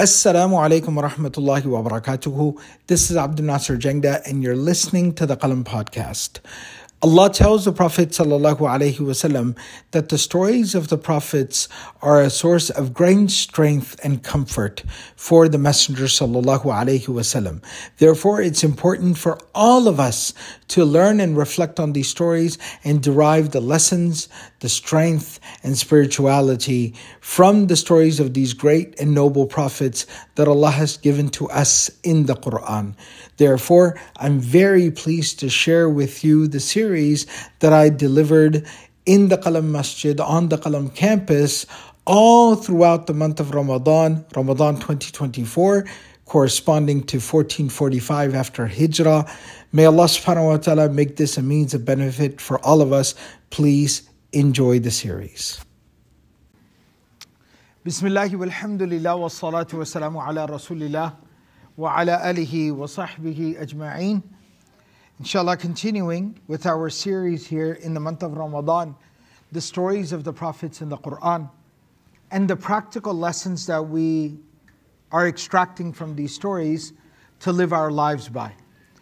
Assalamu alaikum wa rahmatullahi wa barakatuhu. This is Abdul Nasser Jangda and you're listening to the Qalam podcast. Allah tells the Prophet ﷺ that the stories of the Prophets are a source of great strength and comfort for the Messenger ﷺ. Therefore, it's important for all of us to learn and reflect on these stories and derive the lessons, the strength, and spirituality from the stories of these great and noble Prophets that Allah has given to us in the Quran. Therefore, I'm very pleased to share with you the series that I delivered in the Qalam Masjid on the Qalam campus all throughout the month of Ramadan 2024, corresponding to 1445 after Hijrah. May Allah subhanahu wa ta'ala make this a means of benefit for all of us. Please enjoy the series. Bismillahi walhamdulillah wa salatu wa salamu ala rasulillah wa ala alihi wa sahbihi ajma'een. Inshallah, continuing with our series here in the month of Ramadan, the stories of the Prophets in the Quran and the practical lessons that we are extracting from these stories to live our lives by.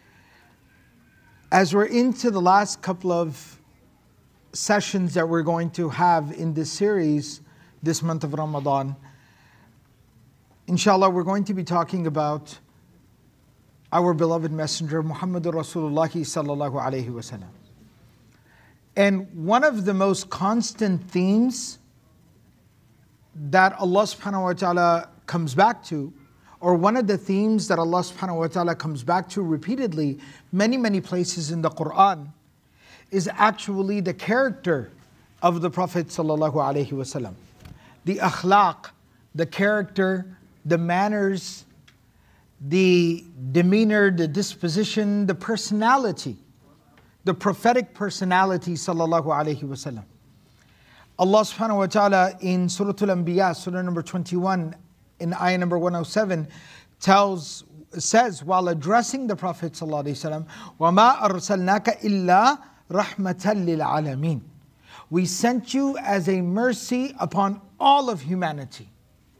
As we're into the last couple of sessions that we're going to have in this series this month of Ramadan, inshallah, we're going to be talking about our beloved Messenger Muhammadur Rasulullah sallallahu alaihi wasallam. And one of the most constant themes that Allah subhanahu wa ta'ala comes back to, or one of the themes that Allah subhanahu wa ta'ala comes back to repeatedly, many places in the Quran, is actually the character of the Prophet sallallahu alaihi wasallam. The akhlaq, the character, the manners, the demeanor, the disposition, the personality, the prophetic personality sallallahu alaihi wasallam. Allah subhanahu wa ta'ala in Surah Al-Anbiya, Surah number 21, in ayah number 107, says while addressing the Prophet sallallahu alaihi wasallam, وَمَا أَرْسَلْنَاكَ إِلَّا رَحْمَةً لِلْعَالَمِينَ. We sent you as a mercy upon all of humanity.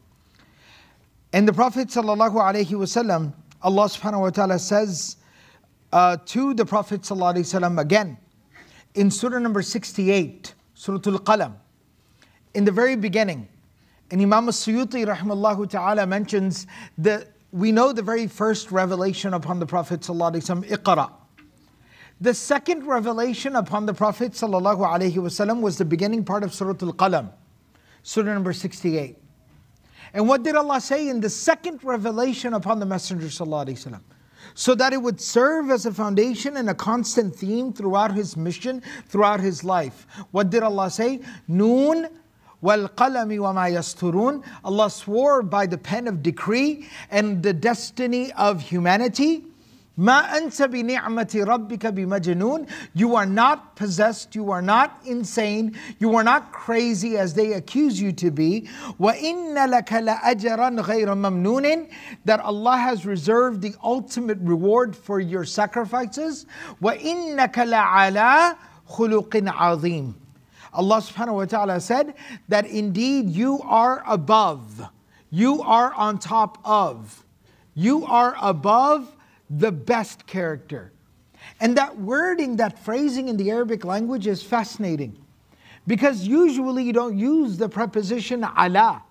And the Prophet sallallahu alaihi wasallam, Allah subhanahu wa ta'ala says to the Prophet sallallahu alaihi wasallam again in Surah number 68, Surah Al-Qalam, in the very beginning. And Imam As-Suyuti rahimahullah ta'ala mentions that we know the very first revelation upon the Prophet sallallahu alaihi wasallam, Iqra. The second revelation upon the Prophet sallallahu alaihi wasallam was the beginning part of Surah Al-Qalam, Surah number 68. And what did Allah say in the second revelation upon the Messenger sallallahu alaihi wasallam? So that it would serve as a foundation and a constant theme throughout his mission, throughout his life. What did Allah say? Noon wal qalami wa ma yasturun. Allah swore by the pen of decree and the destiny of humanity. Ma anta bi ni'mati rabbika bi majnoon. You are not possessed, you are not insane, you are not crazy as they accuse you to be. Wa inna laka la ajran ghayra mamnun. That Allah has reserved the ultimate reward for your sacrifices. Wa innaka la ala khuluqin azim. Allah subhanahu wa ta'ala said that indeed you are above, you are on top of, you are above the best character. And that wording, that phrasing in the Arabic language is fascinating. Because usually you don't use the preposition ala.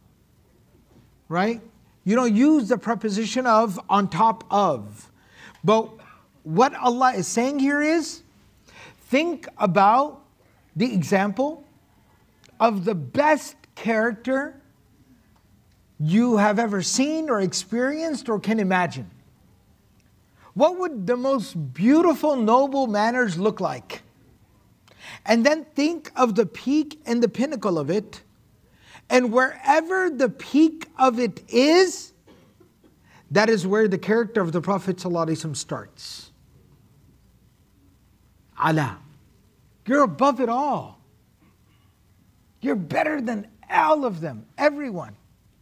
Right? You don't use the preposition of on top of. But what Allah is saying here is, think about the example of the best character you have ever seen or experienced or can imagine. What would the most beautiful, noble manners look like? And then think of the peak and the pinnacle of it. And wherever the peak of it is, that is where the character of the Prophet ﷺ starts. Ala. You're above it all. You're better than all of them, everyone.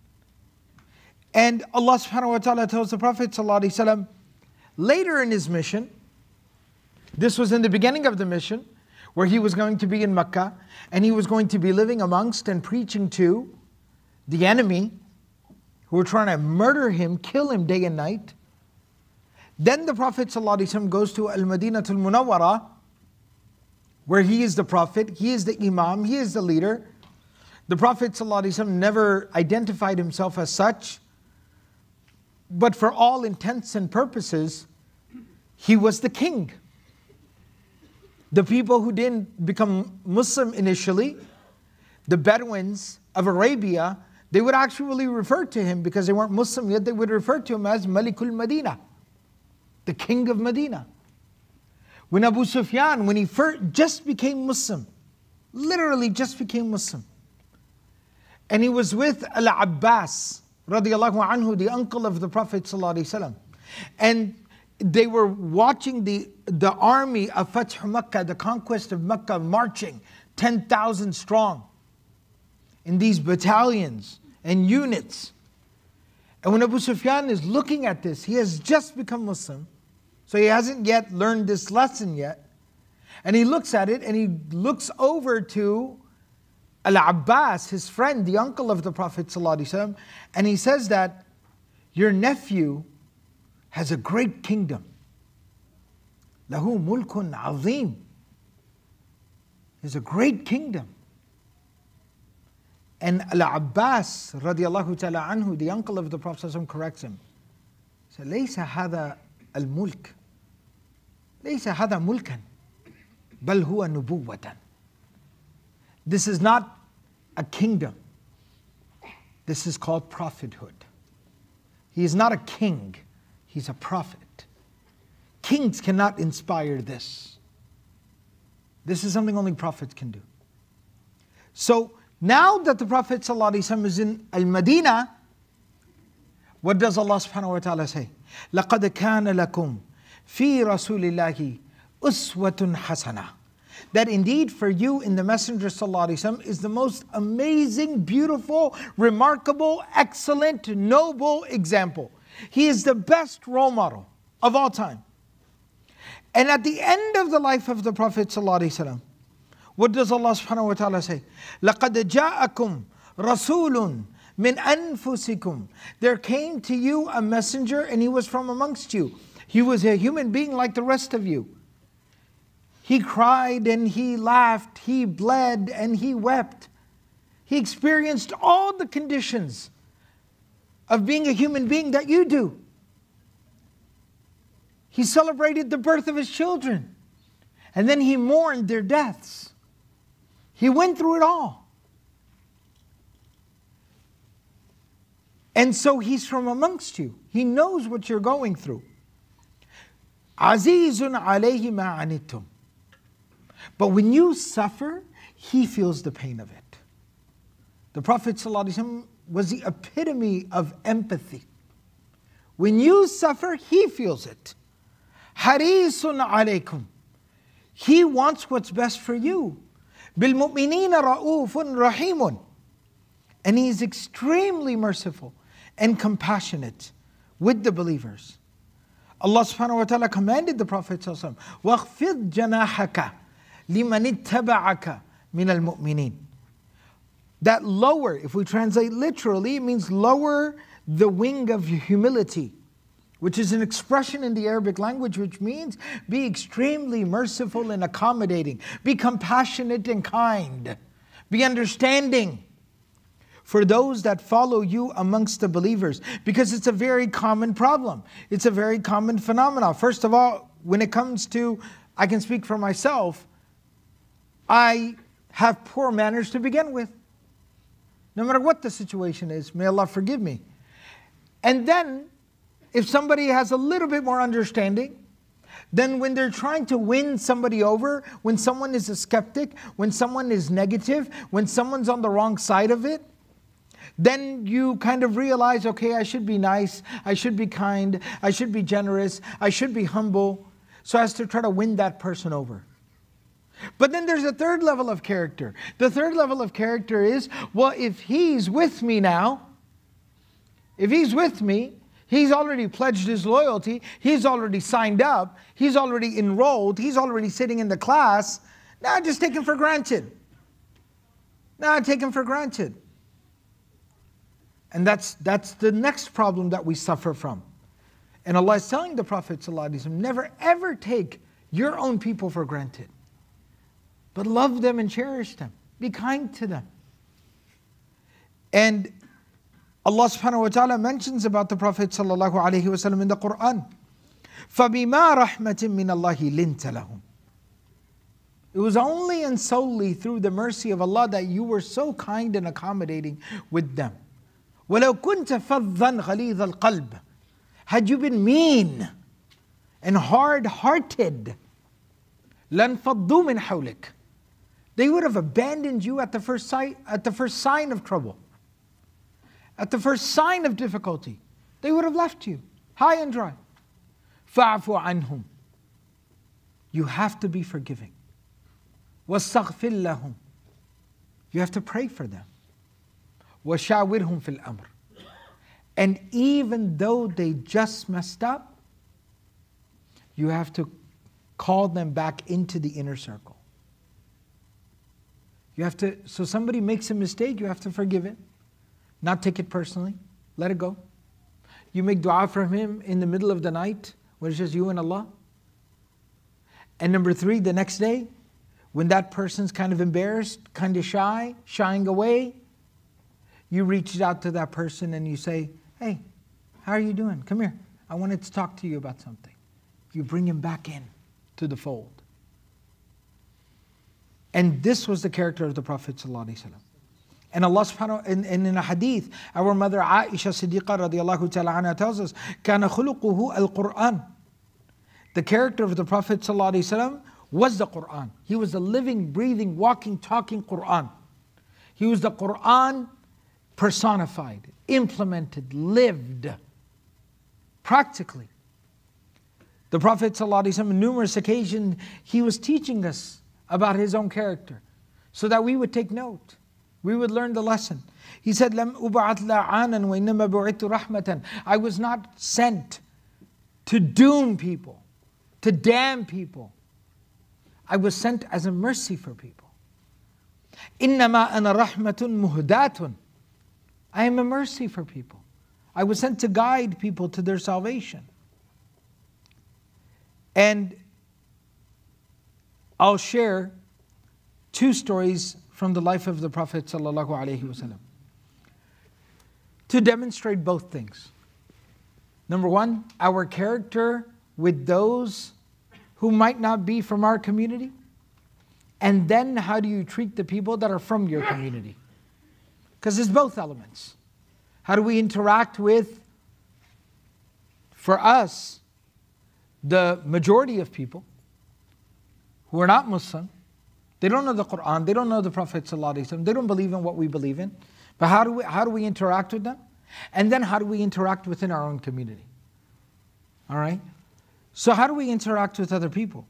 And Allah subhanahu wa ta'ala tells the Prophet ﷺ, later in his mission, this was in the beginning of the mission, where he was going to be in Mecca, and he was going to be living amongst and preaching to the enemy who were trying to murder him, kill him day and night. Then the Prophet ﷺ goes to Al-Madinatul Munawwara, where he is the Prophet, he is the Imam, he is the leader. The Prophet ﷺ never identified himself as such, but for all intents and purposes, he was the king. The people who didn't become Muslim initially, the Bedouins of Arabia, they would actually refer to him, because they weren't Muslim yet, they would refer to him as Malikul Madinah, the king of Medina. When Abu Sufyan, when he first just became Muslim, literally just became Muslim, and he was with Al-Abbas radiallahu anhu, the uncle of the Prophet sallallahu alaihi wasallam, and they were watching the army of Fath Makkah, the conquest of Makkah, marching 10,000 strong in these battalions and units. And when Abu Sufyan is looking at this, he has just become Muslim, so he hasn't yet learned this lesson yet. And he looks at it and he looks over to Al-Abbas, his friend, the uncle of the Prophet ﷺ, and he says that your nephew has a great kingdom. Lahu mulkun azim. He has a great kingdom. And Al-Abbas radiallahu ta'ala anhu, the uncle of the Prophet ﷺ, corrects him. He said, ليس هذا الملك ليس هذا ملكا بل هو نبوة. This is not a kingdom. This is called prophethood. He is not a king. He's a prophet. Kings cannot inspire this. This is something only prophets can do. So now that the Prophet ﷺ is in Al-Madinah, what does Allah subhanahu wa ta'ala say? لَقَدْ كَانَ لَكُمْ فِي رَسُولِ اللَّهِ أُسْوَةٌ حَسَنَةٌ. That indeed for you in the Messenger ﷺ is the most amazing, beautiful, remarkable, excellent, noble example. He is the best role model of all time. And at the end of the life of the Prophet ﷺ, what does Allah subhanahu wa ta'ala say? لَقَدْ جَاءَكُمْ رَسُولٌ مِنْ أَنفُسِكُمْ. There came to you a messenger and he was from amongst you. He was a human being like the rest of you. He cried and he laughed, he bled and he wept. He experienced all the conditions of being a human being that you do. He celebrated the birth of his children, and then he mourned their deaths. He went through it all. And so he's from amongst you. He knows what you're going through. Azizun alayhi ma anittum. But when you suffer, he feels the pain of it. The Prophet ﷺ was the epitome of empathy. When you suffer, he feels it. Harisun alaykum. He wants what's best for you. Bil mu'minina ra'ufun rahimun. And he is extremely merciful and compassionate with the believers. Allah subhanahu wa ta'ala commanded the Prophet ﷺ, وَاخْفِضْ جَنَاحَكَ لِمَنِ اتَّبَعَكَ مِنَ الْمُؤْمِنِينَ. That lower, if we translate literally, it means lower the wing of humility, which is an expression in the Arabic language which means be extremely merciful and accommodating, be compassionate and kind, be understanding for those that follow you amongst the believers, because it's a very common problem. It's a very common phenomenon. First of all, when it comes to, I can speak for myself, I have poor manners to begin with. No matter what the situation is, may Allah forgive me. And then, if somebody has a little bit more understanding, then when they're trying to win somebody over, when someone is a skeptic, when someone is negative, when someone's on the wrong side of it, then you kind of realize, okay, I should be nice, I should be kind, I should be generous, I should be humble, so as to try to win that person over. But then there's a third level of character. The third level of character is, well, if he's with me now, if he's with me, he's already pledged his loyalty, he's already signed up, he's already enrolled, he's already sitting in the class, now I just take him for granted. Now I take him for granted. And that's the next problem that we suffer from. And Allah is telling the Prophet ﷺ, never ever take your own people for granted, but love them and cherish them. Be kind to them. And Allah subhanahu wa ta'ala mentions about the Prophet sallallahu alaihi wasallam in the Quran. فَبِمَا رَحْمَةٍ مِّنَ اللَّهِ لِنْتَ لَهُمْ. It was only and solely through the mercy of Allah that you were so kind and accommodating with them. وَلَوْ كُنْتَ فَظًّا غَلِيظَ الْقَلْبِ. Had you been mean and hard-hearted, لَنْفَضُّوا مِنْ حَوْلِكَ. They would have abandoned you at the first sign of trouble. At the first sign of difficulty, they would have left you high and dry. فَاعْفُ عَنْهُمْ. You have to be forgiving. وَاسْتَغْفِرْ لَهُمْ. You have to pray for them. وَشَاوِرْهُمْ فِي الْأَمْرِ. And even though they just messed up, you have to call them back into the inner circle. You have to, so somebody makes a mistake, you have to forgive it. Not take it personally. Let it go. You make dua for him in the middle of the night when it's just you and Allah. And number 3, the next day, when that person's kind of embarrassed, kind of shying away, you reach out to that person and you say, hey, how are you doing? Come here. I wanted to talk to you about something. You bring him back in to the fold. And this was the character of the Prophet ﷺ. And Allah subhanahu and in a hadith, our mother Aisha Siddiqa radiallahu ta'ala anha tells us, كَانَ خُلُقُهُ الْقُرْآنِ. The character of the Prophet ﷺ was the Qur'an. He was the living, breathing, walking, talking Qur'an. He was the Qur'an personified, implemented, lived, practically. The Prophet ﷺ, on numerous occasions, he was teaching us about his own character so that we would take note. We would learn the lesson. He said, لَمْ أُبْعَثْ لَعَانًا وَإِنَّمَا بُعِثْتُ رَحْمَةً. I was not sent to doom people, to damn people. I was sent as a mercy for people. إِنَّمَا أَنَا رَحْمَةٌ مُهْدَاتٌ. I am a mercy for people. I was sent to guide people to their salvation. And I'll share 2 stories from the life of the Prophet ﷺ to demonstrate both things. Number 1, our character with those who might not be from our community. And then how do you treat the people that are from your community? Because it's both elements. How do we interact with, for us, the majority of people who are not Muslim? They don't know the Quran, they don't know the Prophet ﷺ, they don't believe in what we believe in. But how do we interact with them? And then how do we interact within our own community? All right? So how do we interact with other people?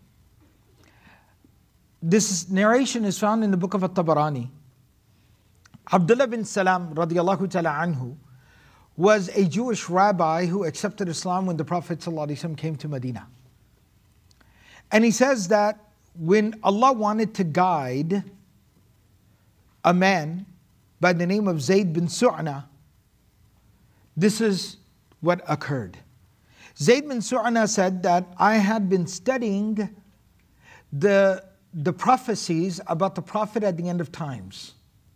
This narration is found in the book of At-Tabarani. Abdullah bin Salam radiallahu ta'ala anhu was a Jewish rabbi who accepted Islam when the Prophet ﷺ came to Medina. And he says that when Allah wanted to guide a man by the name of Zayd bin Su'na, this is what occurred. Zayd bin Su'na said that I had been studying the prophecies about the Prophet at the end of times.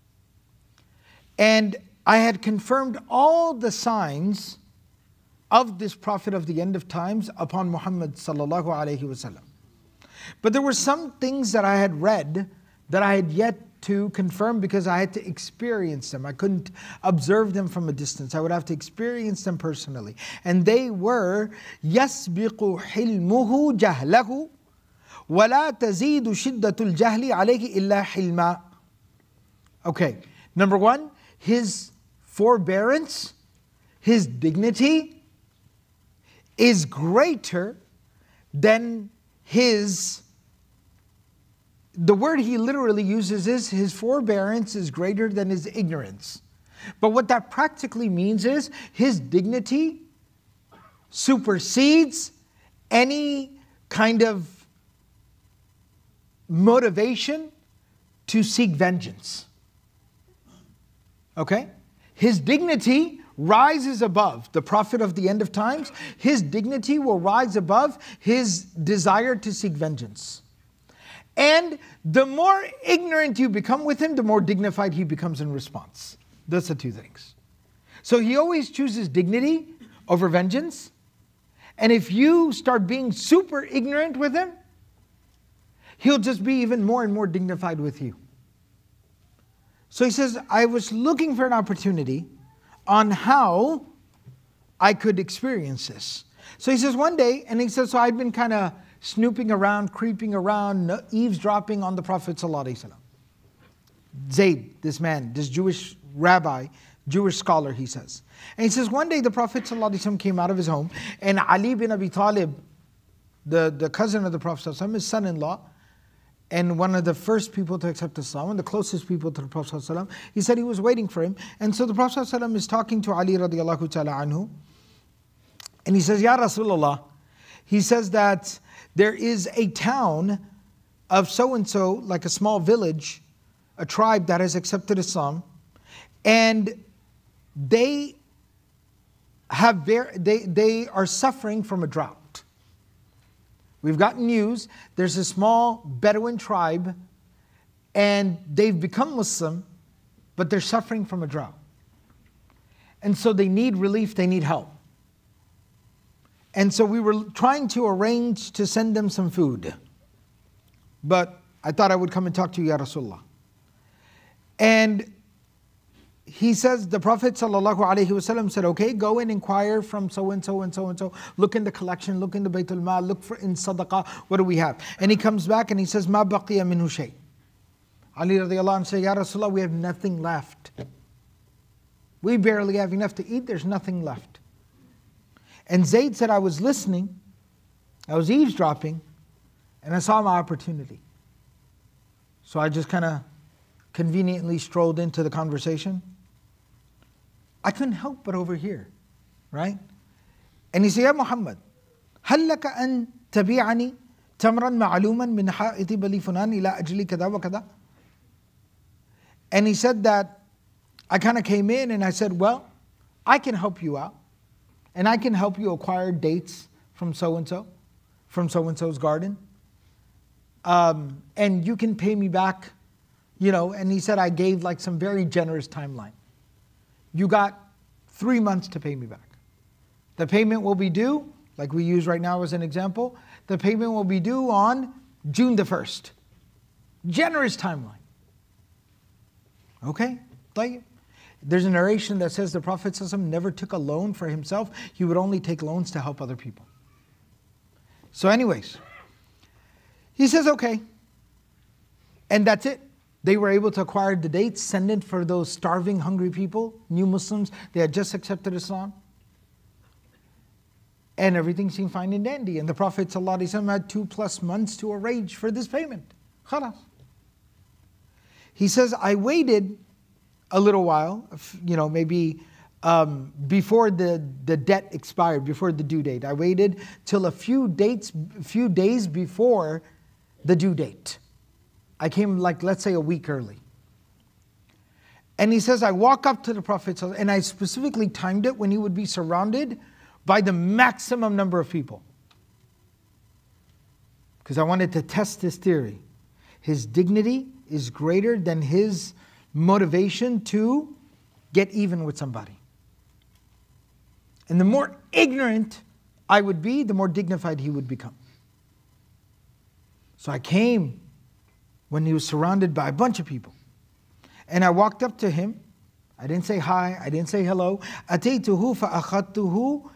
And I had confirmed all the signs of this Prophet of the end of times upon Muhammad sallallahu alaihi wasallam. But there were some things that I had read that I had yet to confirm because I had to experience them. I couldn't observe them from a distance. I would have to experience them personally. And they were يَسْبِقُ حِلْمُهُ جَهْلَهُ وَلَا تَزِيدُ شِدَّةُ الْجَهْلِ عَلَيْهِ إِلَّا حِلْمًا. Okay, number 1, his forbearance, his dignity is greater than the word he literally uses is his forbearance is greater than his ignorance. But what that practically means is his dignity supersedes any kind of motivation to seek vengeance. Okay? his dignity rises above the Prophet of the end of times. His dignity will rise above his desire to seek vengeance. And the more ignorant you become with him, the more dignified he becomes in response. Those are two things. So he always chooses dignity over vengeance. And if you start being super ignorant with him, he'll just be even more and more dignified with you. So he says, I was looking for an opportunity on how I could experience this. So he says one day, and he says, so I've been kind of snooping around, creeping around, eavesdropping on the Prophet ﷺ. Zayd, this man, this Jewish rabbi, Jewish scholar, he says. And he says, one day the Prophet ﷺ came out of his home, and Ali bin Abi Talib, the cousin of the Prophet ﷺ, his son-in-law, and one of the first people to accept Islam, and the closest people to the Prophet ﷺ, he said he was waiting for him. And so the Prophet ﷺ is talking to Ali radiallahu ta'ala anhu, and he says, Ya Rasulullah, he says that there is a town of so-and-so, like a small village, a tribe that has accepted Islam, and they are suffering from a drought. We've gotten news, there's a small Bedouin tribe, and they've become Muslim, but they're suffering from a drought. And so they need relief, they need help. And so we were trying to arrange to send them some food. But I thought I would come and talk to you, Ya Rasulullah. And he says, the Prophet ﷺ said, okay, go and inquire from so-and-so and so-and-so. Look in the collection, look in the Baytul Mal, look for in Sadaqah, what do we have? And he comes back and he says, Ma baqiya minhu shay. Ali radiallahu anhu said, Ya Rasulullah, we have nothing left. We barely have enough to eat, there's nothing left. And Zayd said, I was listening, I was eavesdropping, and I saw my opportunity. So I just kind of conveniently strolled into the conversation. I couldn't help but overhear, right? And he said, Ya Muhammad, هل لك أن تبيعني تمرا معلوما من حائط بني فلان إلى أجل كذا وكذا? And he said that, I kind of came in and I said, well, I can help you out. And I can help you acquire dates from so-and-so, from so-and-so's garden. And you can pay me back, you know. And he said, I gave like some very generous timeline. You got 3 months to pay me back. The payment will be due, like we use right now as an example, the payment will be due on June the 1st. Generous timeline. Okay, طيب. There's a narration that says the Prophet ﷺ never took a loan for himself. He would only take loans to help other people. So anyways, he says, okay. And that's it. They were able to acquire the dates, send it for those starving, hungry people, new Muslims. They had just accepted Islam. And everything seemed fine and dandy. And the Prophet ﷺ had 2+ months to arrange for this payment. Khalas. He says, I waited a little while, you know, maybe before the debt expired, before the due date. I waited till a few days before the due date. I came like, let's say, a week early. And he says, I walk up to the Prophet, and I specifically timed it when he would be surrounded by the maximum number of people. Because I wanted to test this theory. His dignity is greater than his motivation to get even with somebody. And the more ignorant I would be, the more dignified he would become. So I came when he was surrounded by a bunch of people. And I walked up to him. I didn't say hi, I didn't say hello. أتيته فأخذته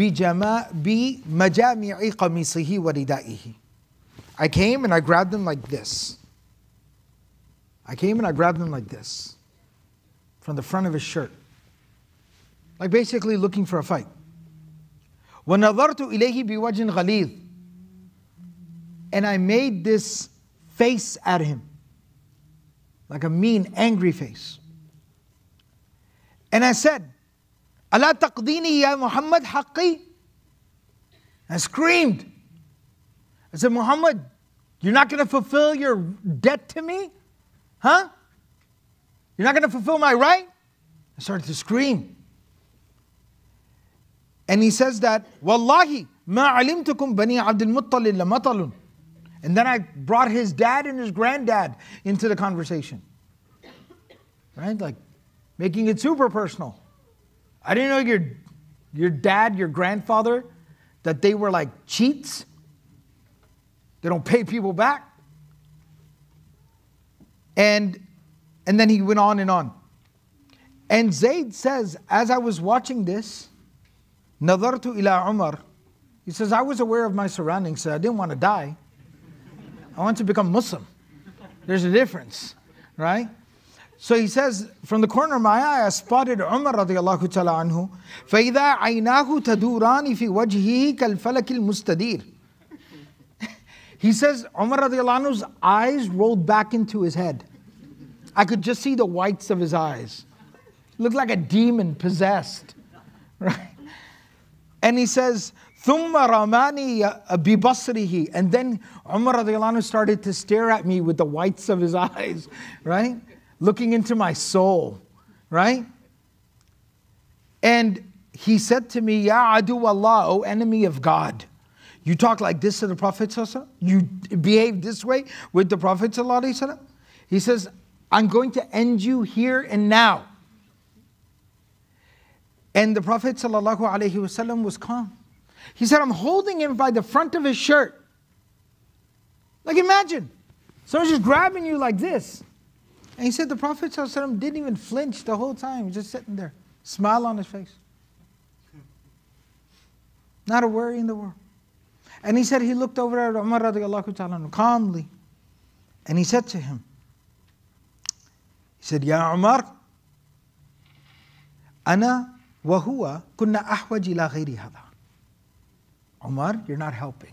بمجامع قميصه وردائه. I came and I grabbed him like this. I came and I grabbed him like this, from the front of his shirt. Like basically looking for a fight. وَنَظَرْتُ إِلَيْهِ بِوَجْهٍ غَلِيظٍ. And I made this face at him, like a mean, angry face. And I said, أَلَا تَقْضِينِي يَا مُحَمَّدْ حَقِّي? I screamed. I said, Muhammad, you're not going to fulfill your debt to me? Huh? You're not going to fulfill my right? I started to scream. And he says that, Wallahi, ma alimtukum bani Abdul Muttalib la matalun. And then I brought his dad and his granddad into the conversation. Right? Like making it super personal. I didn't know your dad, your grandfather, that they were like cheats. They don't pay people back. And then he went on and on. And Zayd says, as I was watching this, Nadartu ila Umar. He says, I was aware of my surroundings, so I didn't want to die. I want to become Muslim. There's a difference, right? So he says, from the corner of my eye, I spotted Umar radiallahu ta'ala anhu. فَإِذَا عَيْنَاهُ تَدُورَانِ فِي وَجْهِهِ كَالْفَلَكِ الْمُسْتَدِيرِ. He says, Umar radiallahu anhu's eyes rolled back into his head. I could just see the whites of his eyes. Looked like a demon possessed, right? And he says, ثُمَّ رَمَانِي بِبَصْرِهِ. And then Umar radiallahu anhu started to stare at me with the whites of his eyes, right? Looking into my soul, right? And he said to me, Ya adu Allah, O enemy of God. You talk like this to the Prophet ﷺ? You behave this way with the Prophet ﷺ? He says, I'm going to end you here and now. And the Prophet ﷺ was calm. He said, I'm holding him by the front of his shirt. Like imagine, someone's just grabbing you like this. And he said the Prophet ﷺ didn't even flinch the whole time. He was just sitting there, smile on his face. Not a worry in the world. And he said he looked over at Umar radiallahu ta'ala calmly. And he said to him, he said, Ya Umar, Ana wa huwa kunna ahwaj ila ghayri hadha. Umar, you're not helping.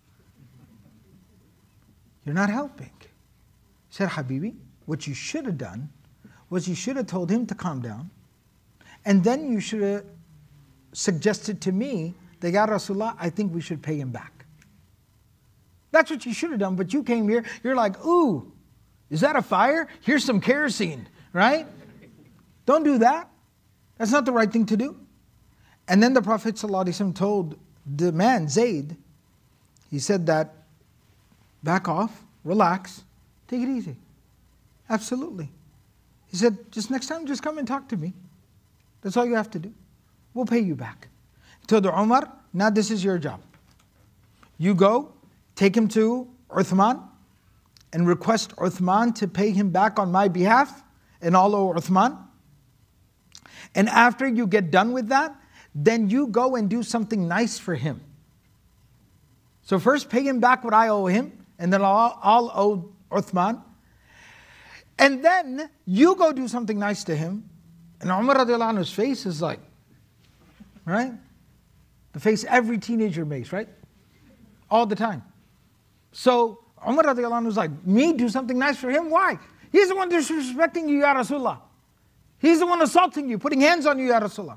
You're not helping. He said, Habibi, what you should have done was you should have told him to calm down. And then you should have suggested to me that, Ya Rasulullah, I think we should pay him back. That's what you should have done. But you came here, you're like, ooh, is that a fire? Here's some kerosene, right? Don't do that. That's not the right thing to do. And then the Prophet ﷺ told the man, Zayd, he said that, back off, relax, take it easy. Absolutely. He said, just next time, just come and talk to me. That's all you have to do. We'll pay you back. He told Umar, now this is your job. You go, take him to Uthman, and request Uthman to pay him back on my behalf, and all owe Uthman. And after you get done with that, then you go and do something nice for him. So first pay him back what I owe him, and then I'll owe Uthman. And then you go do something nice to him. And Umar radiallahu anhu's face is like, right? The face every teenager makes, right? All the time. So Umar radiallahu anhu is like, me do something nice for him? Why? He's the one disrespecting you, Ya Rasulullah. He's the one assaulting you, putting hands on you, Ya Rasulullah.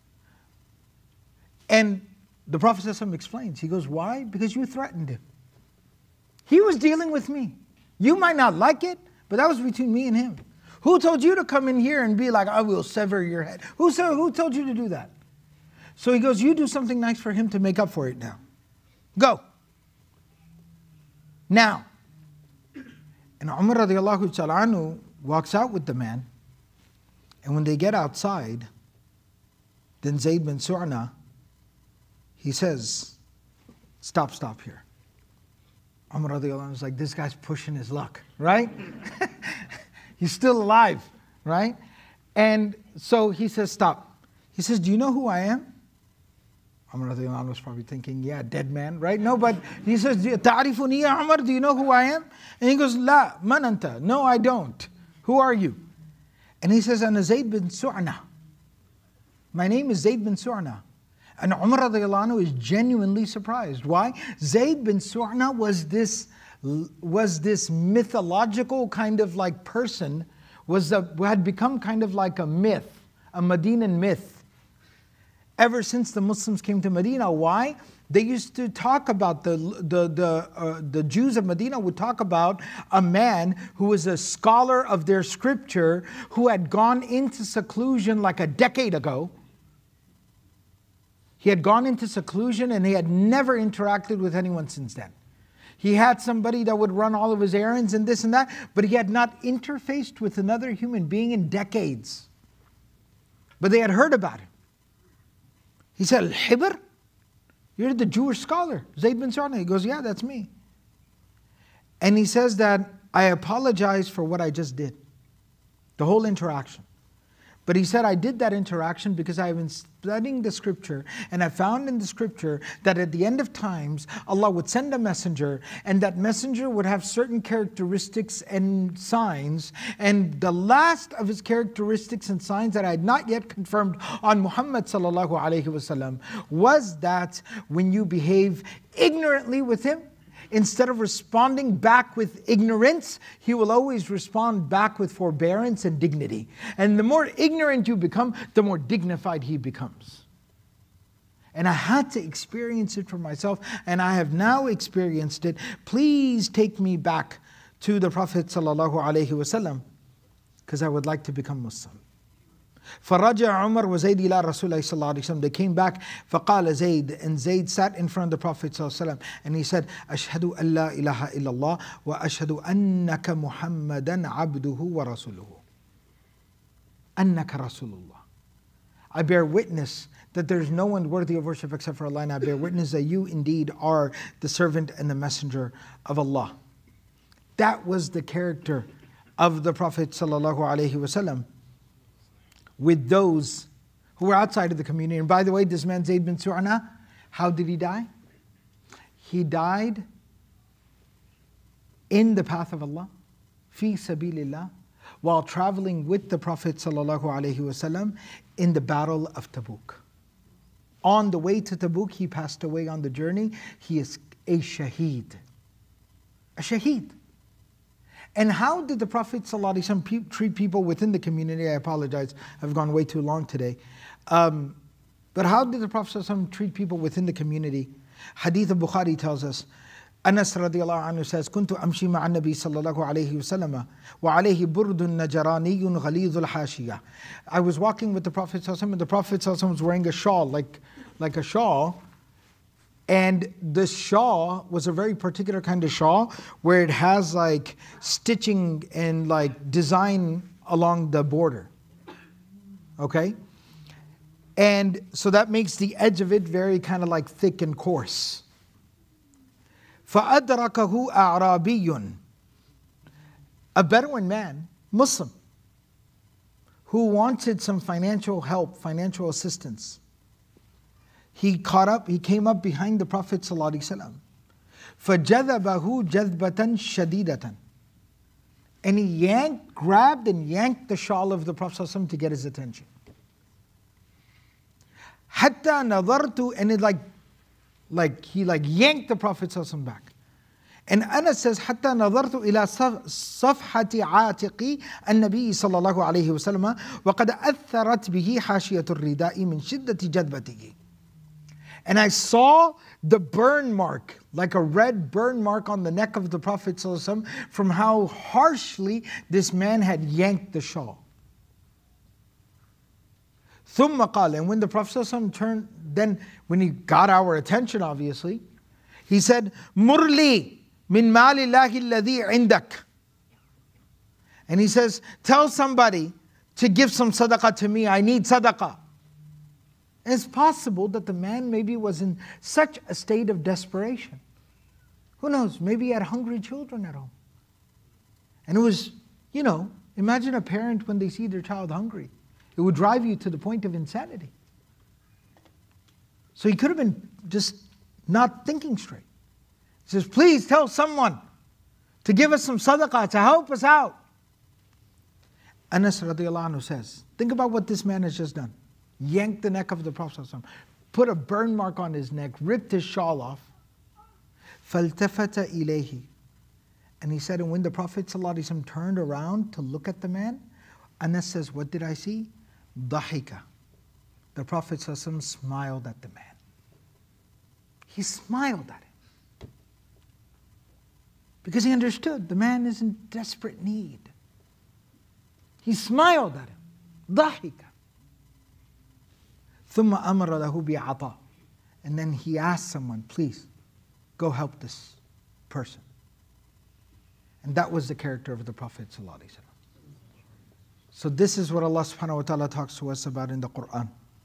And the Prophet ﷺ explains. He goes, why? Because you threatened him. He was dealing with me. You might not like it, but that was between me and him. Who told you to come in here and be like, I will sever your head? Who told you to do that? So he goes, you do something nice for him to make up for it now. Go. Now. And Umar radiallahu ta'ala anhu walks out with the man. And when they get outside, then Zayd bin Su'na, he says, stop here. Umar radiallahu anhu is like, this guy's pushing his luck, right? He's still alive, right? And so he says, stop. He says, do you know who I am? Umar radiallahu anhu was probably thinking, yeah, dead man, right? No, but he says, Ta'arifuni ya Umar, do you know who I am? And he goes, La, man anta. No, I don't. Who are you? And he says, Ana Zayd bin Su'na. My name is Zayd bin Su'na. And Umar radiallahu anhu is genuinely surprised. Why? Zayd bin Su'na was this mythological kind of like person, had become kind of like a myth, a Medinan myth. ever since the Muslims came to Medina. Why? They used to talk about the Jews of Medina would talk about a man who was a scholar of their scripture who had gone into seclusion like a decade ago. He had gone into seclusion and he had never interacted with anyone since then. He had somebody that would run all of his errands and this and that, but he had not interfaced with another human being in decades. But they had heard about him. He said, Al-Hibr? You're the Jewish scholar, Zayd bin Su'ana. He goes, yeah, that's me. And he says that, I apologize for what I just did. The whole interaction. But he said, I did that interaction because I've been studying the scripture and I found in the scripture that at the end of times, Allah would send a messenger and that messenger would have certain characteristics and signs. And the last of his characteristics and signs that I had not yet confirmed on Muhammad sallallahu alaihi wasallam was that when you behave ignorantly with him, instead of responding back with ignorance, he will always respond back with forbearance and dignity. And the more ignorant you become, the more dignified he becomes. And I had to experience it for myself, and I have now experienced it. Please take me back to the Prophet ﷺ, because I would like to become Muslim. فَرَجَعَ عُمَرْ وَزَيْدِ إِلَىٰ رَسُولِ اللَّهِ صَلَّى اللَّهُ عَلَيْهِ وسلم. They came back, فَقَالَ زَيْد, and Zayd sat in front of the Prophet ﷺ, and he said, أَشْهَدُ أَن لَا إِلَهَ إِلَّا اللَّهِ وَأَشْهَدُ أَنَّكَ مُحَمَّدًا عَبْدُهُ وَرَسُولُهُ. أَنَّكَ رَسُولُ اللَّهِ. I bear witness that there is no one worthy of worship except for Allah, and I bear witness that you indeed are the servant and the messenger of Allah. That was the character of the Prophet ﷺ with those who were outside of the community. And by the way, this man Zayd bin Su'ana, how did he die? He died in the path of Allah, fi sabilillah, while traveling with the Prophet ﷺ in the Battle of Tabuk. On the way to Tabuk, he passed away on the journey. He is a shaheed. A shaheed. And how did the Prophet ﷺ treat people within the community? I apologize, I've gone way too long today. But how did the Prophet ﷺ treat people within the community? Hadith of Bukhari tells us, Anas radiallahu anhu says, كنت أمشي مع النبي صلى الله عليه وسلم وعليه برد نجراني غليظ الحاشية. I was walking with the Prophet ﷺ, and the Prophet ﷺ was wearing a shawl, like a shawl. And the shawl was a very particular kind of shawl where it has like stitching and like design along the border. Okay? And so that makes the edge of it very kind of like thick and coarse. فَأَدْرَكَهُ أَعْرَابِيٌّ. A Bedouin man, Muslim, who wanted some financial help, financial assistance. He came up behind the Prophet ﷺ. فَجَذَبَهُ جَذْبَةً شَدِيدَةً. And he grabbed and yanked the shawl of the Prophet ﷺ to get his attention. حَتَّى نَظَرْتُ. And it he yanked the Prophet ﷺ back. And Anas says, حَتَّى نَظَرْتُ إِلَى صَفْحَةِ عَاتِقِ النَّبِيِّ صَلَّى اللَّهُ عَلَيْهِ وسلم وَقَدْ أَثَّرَتْ بِهِ حَاشِيَةُ الرِّدَاءِ مِنْ شِدَّةِ جَذْبَتِهِ. And I saw the burn mark, like a red burn mark on the neck of the Prophet ﷺ from how harshly this man had yanked the shawl. ثُمَّ قَالَ. And when the Prophet ﷺ turned, then when he got our attention obviously, he said, مُرْلِي مِن مَالِ اللَّهِ الَّذِي عِنْدَكَ. And he says, tell somebody to give some sadaqah to me, I need sadaqah. It's possible that the man maybe was in such a state of desperation. Who knows, maybe he had hungry children at home. And it was, imagine a parent when they see their child hungry. It would drive you to the point of insanity. So he could have been just not thinking straight. He says, please tell someone to give us some sadaqah, to help us out. Anas radiallahu anhu says, think about what this man has just done. Yanked the neck of the Prophet ﷺ, put a burn mark on his neck, ripped his shawl off. فَالْتَفَتَ إِلَيْهِ. And he said, and when the Prophet ﷺ turned around to look at the man, Anas says, what did I see? ضَحِكَ. The Prophet ﷺ smiled at the man. He smiled at him. Because he understood the man is in desperate need. He smiled at him. ضحك. ثم أمر له بعطاء. And then he asked someone, please, go help this person. And that was the character of the Prophet ﷺ. So this is what Allah subhanahu wa ta'ala talks to us about in the Quran.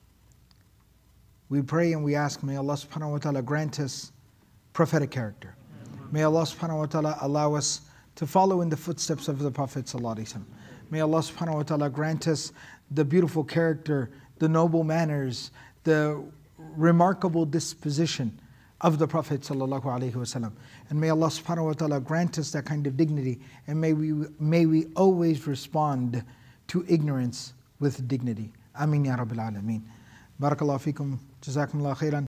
We pray and we ask, may Allah subhanahu wa ta'ala grant us prophetic character. May Allah subhanahu wa ta'ala allow us to follow in the footsteps of the Prophet ﷺ. May Allah subhanahu wa ta'ala grant us the beautiful character, the noble manners, the remarkable disposition of the Prophet ﷺ. And may Allah subhanahu wa ta'ala grant us that kind of dignity, and may we always respond to ignorance with dignity. Ameen ya Rabbil Alameen. Barakallahu feekum. Jazakumullah khairan.